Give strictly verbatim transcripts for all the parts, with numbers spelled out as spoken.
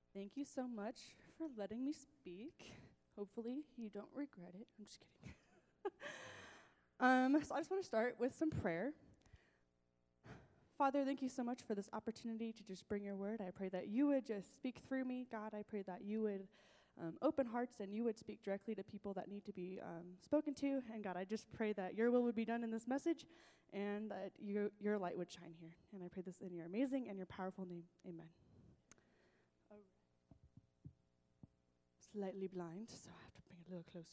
Thank you so much for letting me speak. Hopefully you don't regret it. I'm just kidding. um, so I just want to start with some prayer. Father, thank you so much for this opportunity to just bring your word. I pray that you would just speak through me. God, I pray that you would um, open hearts and you would speak directly to people that need to be um, spoken to. And God, I just pray that your will would be done in this message and that your, your light would shine here. And I pray this in your amazing and your powerful name. Amen. Slightly blind, so I have to bring it a little closer.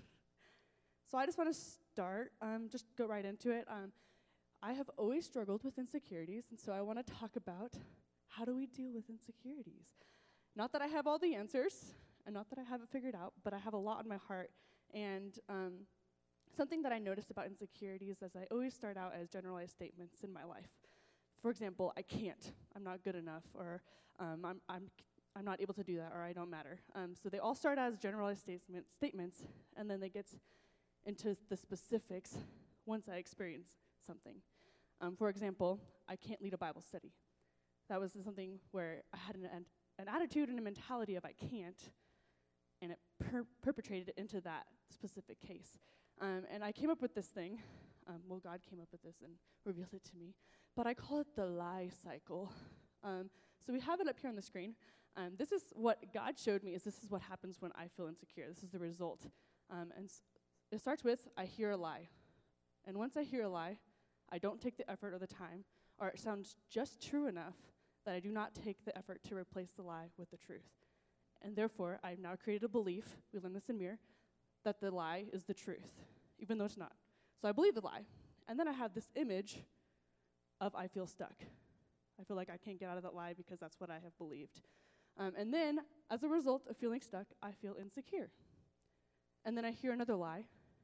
So I just want to start, um, just go right into it. Um, I have always struggled with insecurities, and so I want to talk about how do we deal with insecurities. Not that I have all the answers, and not that I have it figured out, but I have a lot on my heart. And um, something that I noticed about insecurities is I always start out as generalized statements in my life. For example, I can't, I'm not good enough, or um, I'm, I'm I'm not able to do that, or I don't matter. Um, so they all start as generalized statement, statements, and then they get into the specifics once I experience something. Um, for example, I can't lead a Bible study. That was something where I had an, an, an attitude and a mentality of I can't, and it per- perpetrated into that specific case. Um, and I came up with this thing. Um, well, God came up with this and revealed it to me. But I call it the lie cycle. Um, so we have it up here on the screen. Um, this is what God showed me, is this is what happens when I feel insecure. This is the result. Um, and s- it starts with, I hear a lie. And once I hear a lie, I don't take the effort or the time, or it sounds just true enough that I do not take the effort to replace the lie with the truth. And therefore, I've now created a belief, we learned this in Mir, that the lie is the truth, even though it's not. So I believe the lie. And then I have this image of I feel stuck. I feel like I can't get out of that lie because that's what I have believed. Um, and then, as a result of feeling stuck, I feel insecure. And then I hear another lie,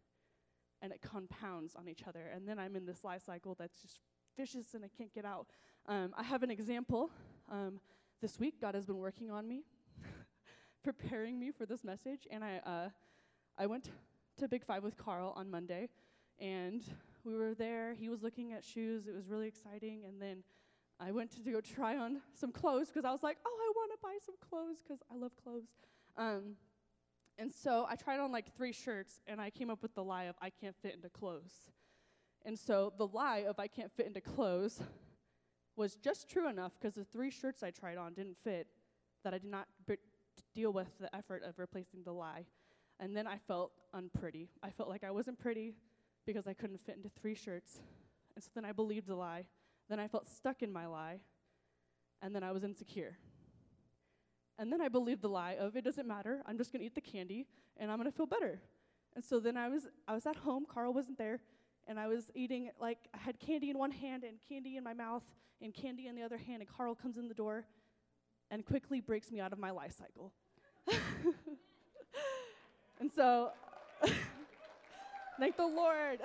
and it compounds on each other. And then I'm in this lie cycle that's just vicious, and I can't get out. Um, I have an example. Um, this week, God has been working on me, preparing me for this message. And I, uh, I went to Big Five with Carl on Monday, and we were there. He was looking at shoes. It was really exciting. And then I went to go try on some clothes because I was like, oh, I want to buy some clothes because I love clothes. Um, and so I tried on like three shirts, and I came up with the lie of I can't fit into clothes. And so the lie of I can't fit into clothes was just true enough because the three shirts I tried on didn't fit, that I did not b- deal with the effort of replacing the lie. And then I felt unpretty. I felt like I wasn't pretty because I couldn't fit into three shirts. And so then I believed the lie. Then I felt stuck in my lie, and then I was insecure. And then I believed the lie of it doesn't matter, I'm just gonna eat the candy, and I'm gonna feel better. And so then I was I was at home, Carl wasn't there, and I was eating, like, I had candy in one hand and candy in my mouth and candy in the other hand, and Carl comes in the door and quickly breaks me out of my lie cycle. And so, thank the Lord.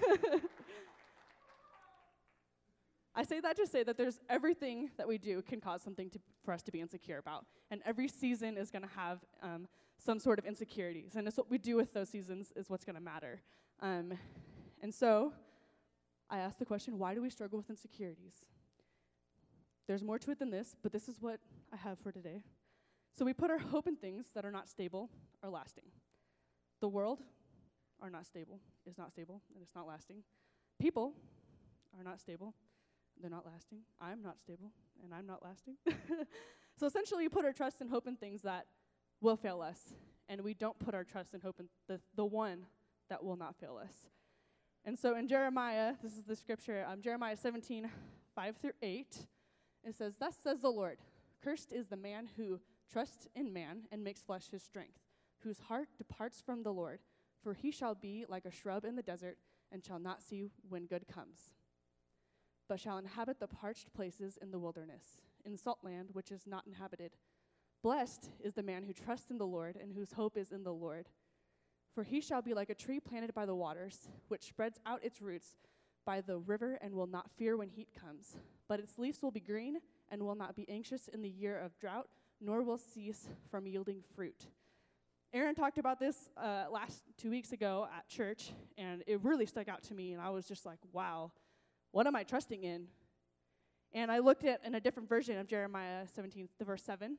I say that to say that there's everything that we do can cause something to, for us to be insecure about. And every season is going to have um, some sort of insecurities. And it's what we do with those seasons is what's going to matter. Um, and so I asked the question, why do we struggle with insecurities? There's more to it than this, but this is what I have for today. So we put our hope in things that are not stable or lasting. The world are not stable, is not stable, and it's not lasting. People are not stable. They're not lasting. I'm not stable, and I'm not lasting. So essentially, we put our trust and hope in things that will fail us, and we don't put our trust and hope in the, the one that will not fail us. And so in Jeremiah, this is the scripture, um, Jeremiah seventeen, five through eight, it says, "Thus says the Lord, cursed is the man who trusts in man and makes flesh his strength, whose heart departs from the Lord, for he shall be like a shrub in the desert and shall not see when good comes, but shall inhabit the parched places in the wilderness, in salt land which is not inhabited. Blessed is the man who trusts in the Lord and whose hope is in the Lord. For he shall be like a tree planted by the waters, which spreads out its roots by the river and will not fear when heat comes. But its leaves will be green and will not be anxious in the year of drought, nor will cease from yielding fruit." Aaron talked about this uh, last two weeks ago at church, and it really stuck out to me, and I was just like, wow, what am I trusting in? And I looked at in a different version of Jeremiah seventeen, the verse seven,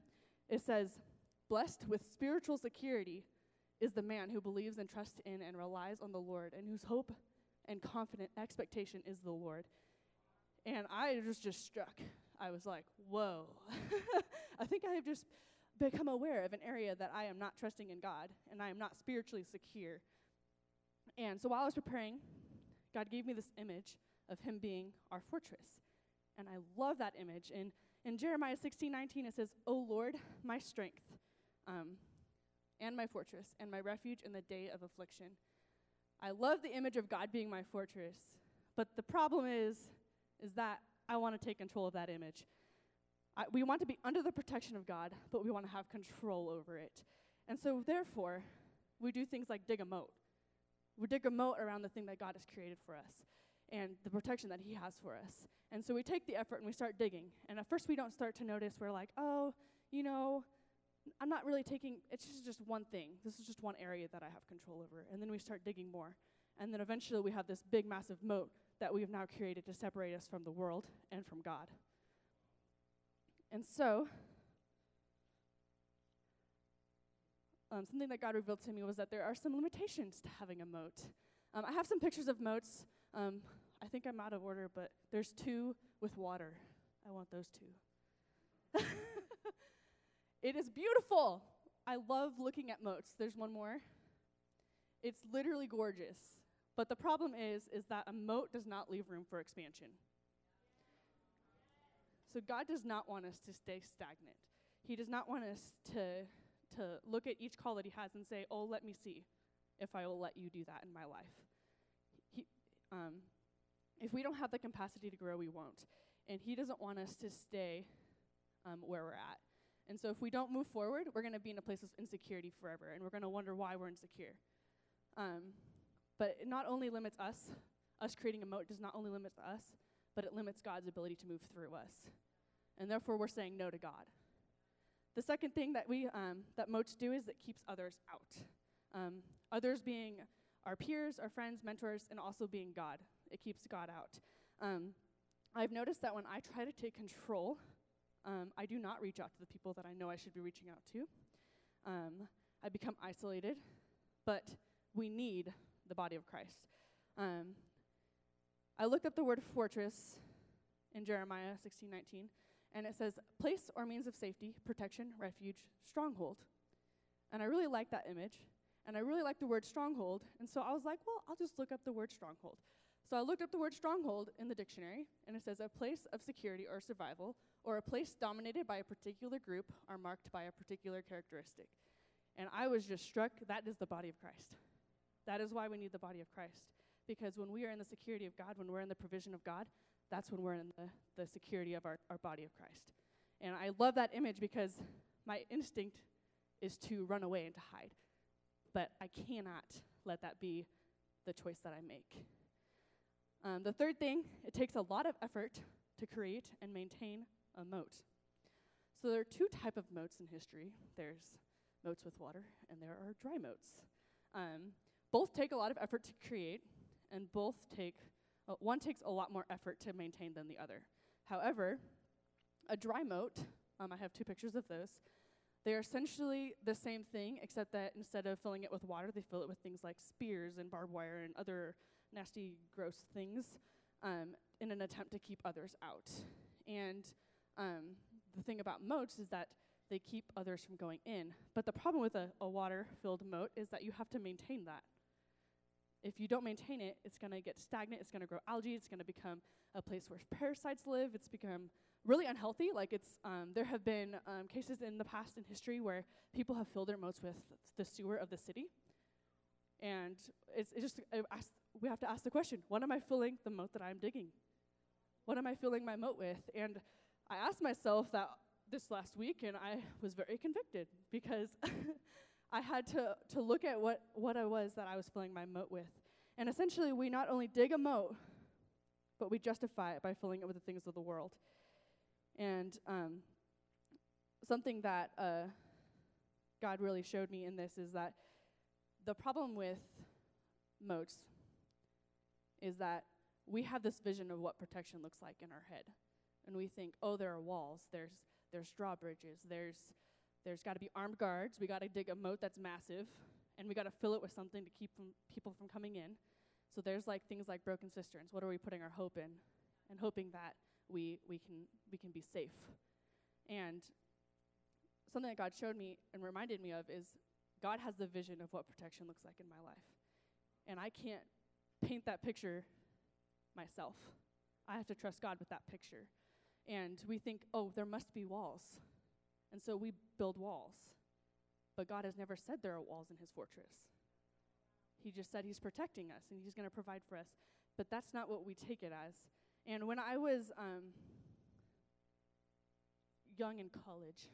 It says, "Blessed with spiritual security is the man who believes and trusts in and relies on the Lord, and whose hope and confident expectation is the Lord." And I was just struck. I was like, whoa. I think I have just become aware of an area that I am not trusting in God, and I am not spiritually secure. And so while I was preparing, God gave me this image of him being our fortress. And I love that image. And in Jeremiah sixteen nineteen, it says, "O Lord, my strength, um, and my fortress, and my refuge in the day of affliction." I love the image of God being my fortress. But the problem is, is that I want to take control of that image. I, we want to be under the protection of God, but we want to have control over it. And so therefore, we do things like dig a moat. We dig a moat around the thing that God has created for us and the protection that he has for us. And so we take the effort and we start digging. And at first we don't start to notice. We're like, oh, you know, I'm not really taking, it's just, just one thing. This is just one area that I have control over. And then we start digging more. And then eventually we have this big, massive moat that we have now created to separate us from the world and from God. And so, um, something that God revealed to me was that there are some limitations to having a moat. Um, I have some pictures of moats. Um, I think I'm out of order, but there's two with water. I want those two. It is beautiful. I love looking at moats. There's one more. It's literally gorgeous. But the problem is, is that a moat does not leave room for expansion. So God does not want us to stay stagnant. He does not want us to, to look at each call that he has and say, oh, let me see if I will let you do that in my life. He, um, if we don't have the capacity to grow, we won't. And he doesn't want us to stay um, where we're at. And so if we don't move forward, we're going to be in a place of insecurity forever, and we're going to wonder why we're insecure. Um, but it not only limits us, us creating a moat does not only limit us, but it limits God's ability to move through us. And therefore, we're saying no to God. The second thing that we um, that moats do is it keeps others out. Um, others being our peers, our friends, mentors, and also being God. It keeps God out. Um, I've noticed that when I try to take control, um, I do not reach out to the people that I know I should be reaching out to. Um, I become isolated, but we need the body of Christ. Um, I looked up the word fortress in Jeremiah sixteen nineteen, and it says place or means of safety, protection, refuge, stronghold. And I really like that image, and I really like the word stronghold, and so I was like, well, I'll just look up the word stronghold. So I looked up the word stronghold in the dictionary, and it says a place of security or survival, or a place dominated by a particular group or marked by a particular characteristic. And I was just struck, that is the body of Christ. That is why we need the body of Christ. Because when we are in the security of God, when we're in the provision of God, that's when we're in the, the security of our, our body of Christ. And I love that image because my instinct is to run away and to hide. But I cannot let that be the choice that I make. Um, the third thing, it takes a lot of effort to create and maintain a moat. So there are two types of moats in history. There's moats with water, and there are dry moats. Um, both take a lot of effort to create, and both take, uh, one takes a lot more effort to maintain than the other. However, a dry moat, um, I have two pictures of those, they are essentially the same thing, except that instead of filling it with water, they fill it with things like spears and barbed wire and other nasty, gross things um, in an attempt to keep others out. And um, the thing about moats is that they keep others from going in. But the problem with a, a water-filled moat is that you have to maintain that. If you don't maintain it, it's going to get stagnant, it's going to grow algae, it's going to become a place where parasites live, it's become really unhealthy. Like it's, um, there have been um, cases in the past in history where people have filled their moats with the sewer of the city. And it's, it's just, I ask, we have to ask the question, what am I filling the moat that I'm digging? What am I filling my moat with? And I asked myself that this last week, and I was very convicted because I had to, to look at what, what I was that I was filling my moat with. And essentially, we not only dig a moat, but we justify it by filling it with the things of the world. And um, something that uh, God really showed me in this is that the problem with moats is that we have this vision of what protection looks like in our head. And we think, oh, there are walls, there's there's drawbridges, there's There's got to be armed guards. We got to dig a moat that's massive, and we got to fill it with something to keep from people from coming in. So there's like things like broken cisterns. What are we putting our hope in? And hoping that we we can we can be safe. And something that God showed me and reminded me of is God has the vision of what protection looks like in my life. And I can't paint that picture myself. I have to trust God with that picture. And we think, oh, there must be walls. And so we build walls. But God has never said there are walls in his fortress. He just said he's protecting us and he's going to provide for us. But that's not what we take it as. And when I was um, young in college,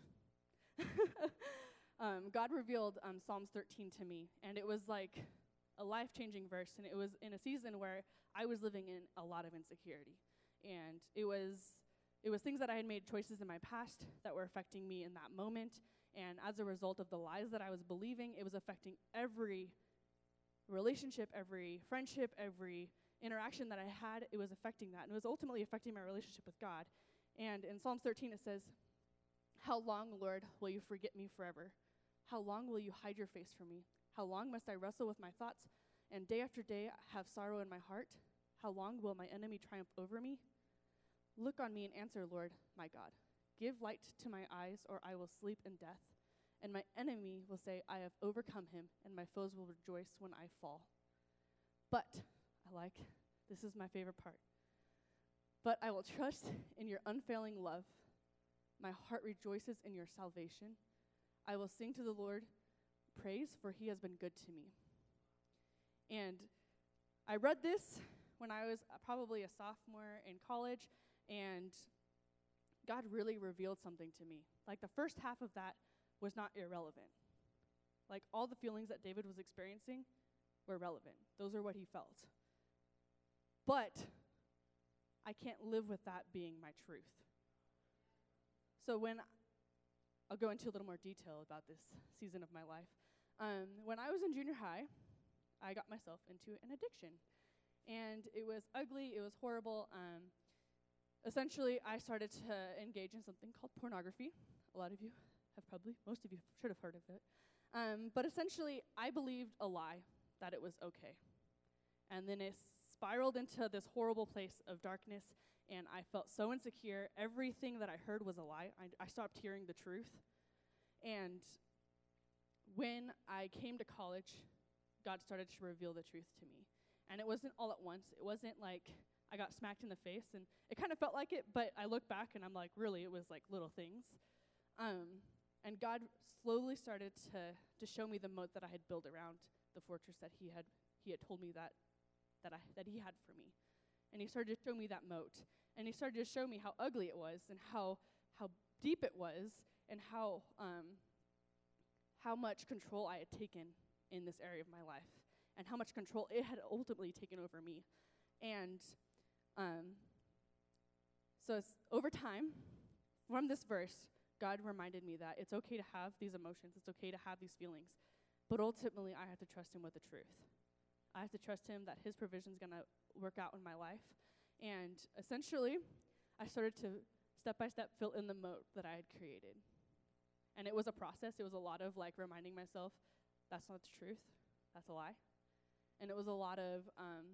um, God revealed um, Psalms thirteen to me. And it was like a life-changing verse. And it was in a season where I was living in a lot of insecurity. And it was it was things that I had made choices in my past that were affecting me in that moment. And as a result of the lies that I was believing, it was affecting every relationship, every friendship, every interaction that I had. It was affecting that. And it was ultimately affecting my relationship with God. And in Psalms thirteen, it says, "How long, Lord, will you forget me forever? How long will you hide your face from me? How long must I wrestle with my thoughts and day after day have sorrow in my heart? How long will my enemy triumph over me? Look on me and answer, Lord, my God. Give light to my eyes, or I will sleep in death. And my enemy will say, I have overcome him, and my foes will rejoice when I fall." But, I like, this is my favorite part. "But I will trust in your unfailing love. My heart rejoices in your salvation. I will sing to the Lord praise, for he has been good to me." And I read this when I was uh, probably a sophomore in college, and God really revealed something to me. Like, the first half of that was not irrelevant. Like, all the feelings that David was experiencing were relevant. Those are what he felt. But I can't live with that being my truth. So when, I'll go into a little more detail about this season of my life. Um, when I was in junior high, I got myself into an addiction. And it was ugly, it was horrible. Um, essentially, I started to engage in something called pornography. A lot of you have probably, most of you should have heard of it. Um, but essentially, I believed a lie that it was okay. And then it spiraled into this horrible place of darkness, and I felt so insecure. Everything that I heard was a lie. I, I stopped hearing the truth. And when I came to college, God started to reveal the truth to me. And it wasn't all at once. It wasn't like I got smacked in the face, and it kind of felt like it, but I look back and I'm like, really, it was like little things. Um, and God slowly started to, to show me the moat that I had built around the fortress that he had he had told me that that I that he had for me. And he started to show me that moat. And he started to show me how ugly it was, and how how deep it was, and how um, how much control I had taken in this area of my life, and how much control it had ultimately taken over me. And um, so it's over time, from this verse, God reminded me that it's okay to have these emotions, it's okay to have these feelings, but ultimately I have to trust him with the truth. I have to trust him that his provision is going to work out in my life. And essentially, I started to step-by-step fill in the moat that I had created. And it was a process. It was a lot of, like, reminding myself, that's not the truth. That's a lie. And it was a lot of um,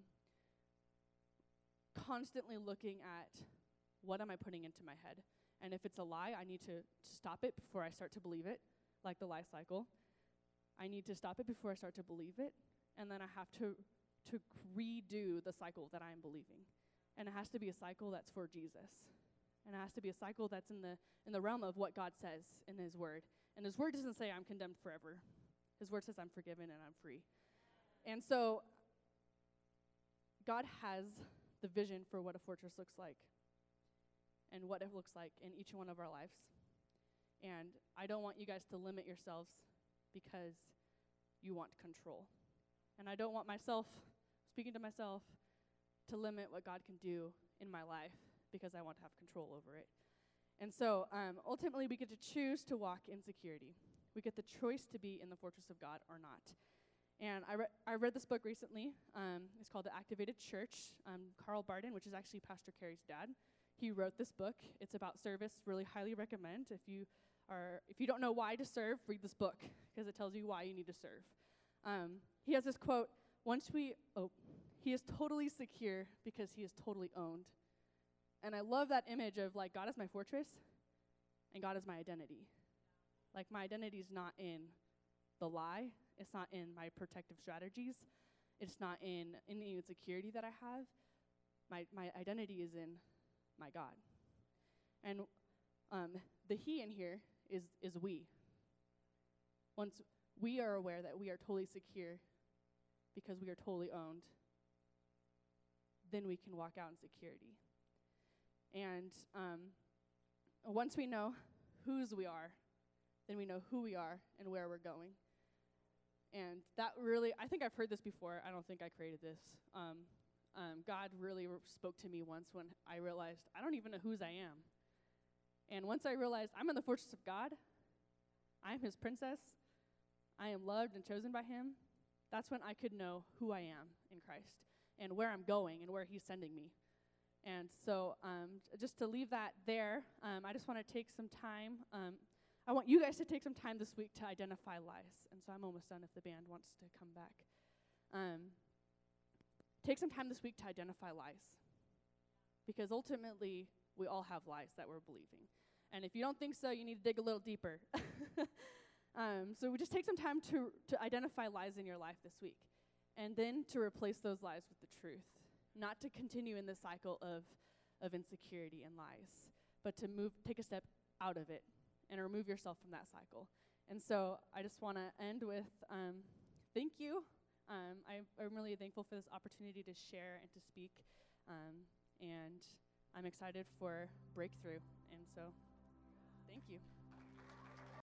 constantly looking at, what am I putting into my head? And if it's a lie, I need to, to stop it before I start to believe it, like the lie cycle. I need to stop it before I start to believe it. And then I have to to redo the cycle that I am believing. And it has to be a cycle that's for Jesus. And it has to be a cycle that's in the in the realm of what God says in his word. And his word doesn't say I'm condemned forever. His word says I'm forgiven and I'm free. And so God has the vision for what a fortress looks like and what it looks like in each one of our lives. And I don't want you guys to limit yourselves because you want control. And I don't want myself, speaking to myself, to limit what God can do in my life because I want to have control over it. And so um, ultimately we get to choose to walk in security. We get the choice to be in the fortress of God or not. And I, re- I read this book recently. Um, it's called The Activated Church. Um, Carl Barden, which is actually Pastor Carey's dad, he wrote this book. It's about service. Really highly recommend if you or if you don't know why to serve, read this book, because it tells you why you need to serve. Um, he has this quote, once we, oh, he is totally secure because he is totally owned. And I love that image of, like, God is my fortress, and God is my identity. Like, my identity is not in the lie. It's not in my protective strategies. It's not in any insecurity that I have. My my identity is in my God. And um, the he in here is is we. Once we are aware that we are totally secure because we are totally owned, then we can walk out in security. And um, once we know whose we are, then we know who we are and where we're going. And that really, I think I've heard this before. I don't think I created this. Um, um, God really r- spoke to me once when I realized I don't even know whose I am. And once I realized I'm in the fortress of God, I'm his princess, I am loved and chosen by him, that's when I could know who I am in Christ and where I'm going and where he's sending me. And so um, j- just to leave that there, um, I just want to take some time. Um, I want you guys to take some time this week to identify lies. And so I'm almost done if the band wants to come back. Um, take some time this week to identify lies. Because ultimately, we all have lies that we're believing. And if you don't think so, you need to dig a little deeper. um, so we just take some time to, to identify lies in your life this week. And then to replace those lies with the truth. Not to continue in the cycle of, of insecurity and lies, but to move, take a step out of it and remove yourself from that cycle. And so I just want to end with um, thank you. Um, I, I'm really thankful for this opportunity to share and to speak. Um, and I'm excited for breakthrough. And so thank you.